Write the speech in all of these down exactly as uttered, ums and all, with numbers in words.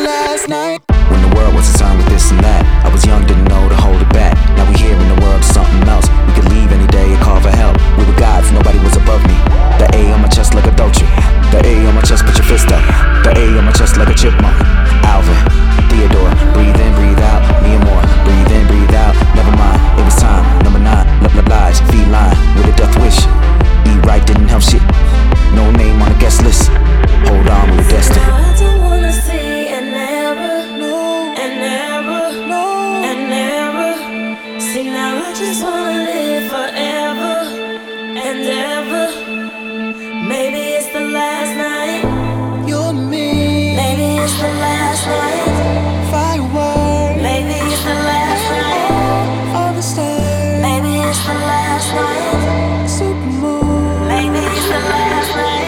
last night. When the world was concerned with this and that, I was young, didn't know to hold it back. Now we here in the world of something else. We could leave any day and call for help. We were gods, nobody was above me. The A on my chest like a Dolce. The A on my chest, put your fist up. The A on my chest like a chipmunk. Alvin, Theodore, breathe in, breathe out. Me and more, breathe in, breathe out. Never mind, it was time. Number nine, love, love, lies, feline with a death wish. Eat right didn't help shit. No name on the guest list. Hold on, we were destined. I don't wanna see and never know, and never know, and never. See now I just wanna live forever and ever. Maybe it's the last night. You're me. Maybe it's the last night. Firework. Maybe it's the last night. All the stars. Maybe it's the last night. Supermoon. Maybe it's the last night.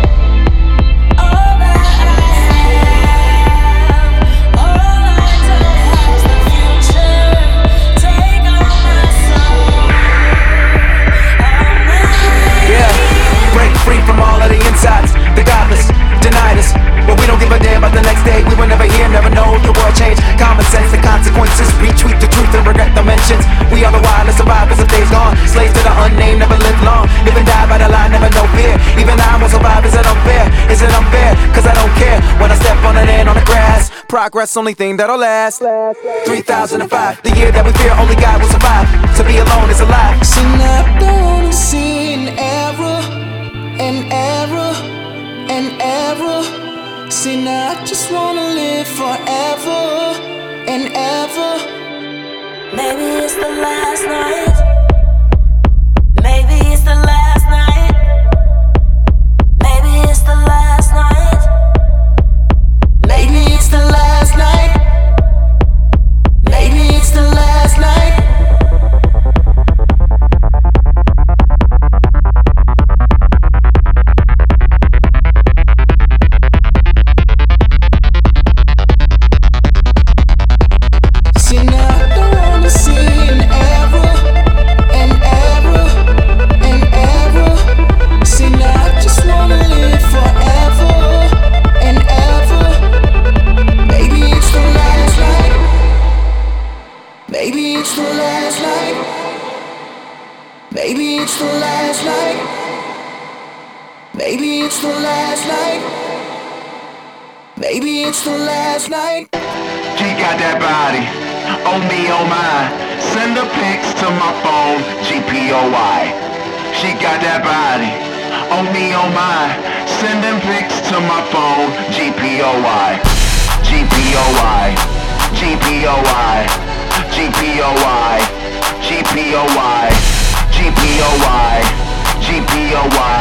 All that I have, all I don't have's the future. Take all my soul, all my. Yeah, break free from all of the insides. The godless denied us, but we don't give a damn about the next day. We were never here, never know the world changed. Common sense, the consequences. Retweet the truth and regret the mentions. We are the wildest survivors of days gone. Slaves to the unnamed, never live long. Live and die by the line, never know fear. Even I won't survive, is it unfair? Is it unfair? Cause I don't care when I step on an ant on the grass. Progress, only thing that'll last. three thousand five, the year that we fear only God will survive. To be alone is a lie. See now I don't wanna see an error, an error, an error. See now I just wanna live forever and ever. Maybe it's the last night. Maybe it's the last night. Maybe it's the last night. Maybe it's the last night. Maybe it's the last night. See now I don't wanna see an error, an error, an error. See now I just wanna live forever and ever. Maybe it's the last night. Maybe it's the last night. Maybe it's the last night. Maybe it's the last night. Maybe it's the last night. She got that body, oh me, oh my. Send the pics to my phone, G P O Y. She got that body, oh me, oh my. Sending pics to my phone, G P O Y. G P O Y, G P O Y, G P O Y, G P O Y, G P O Y, G P O Y.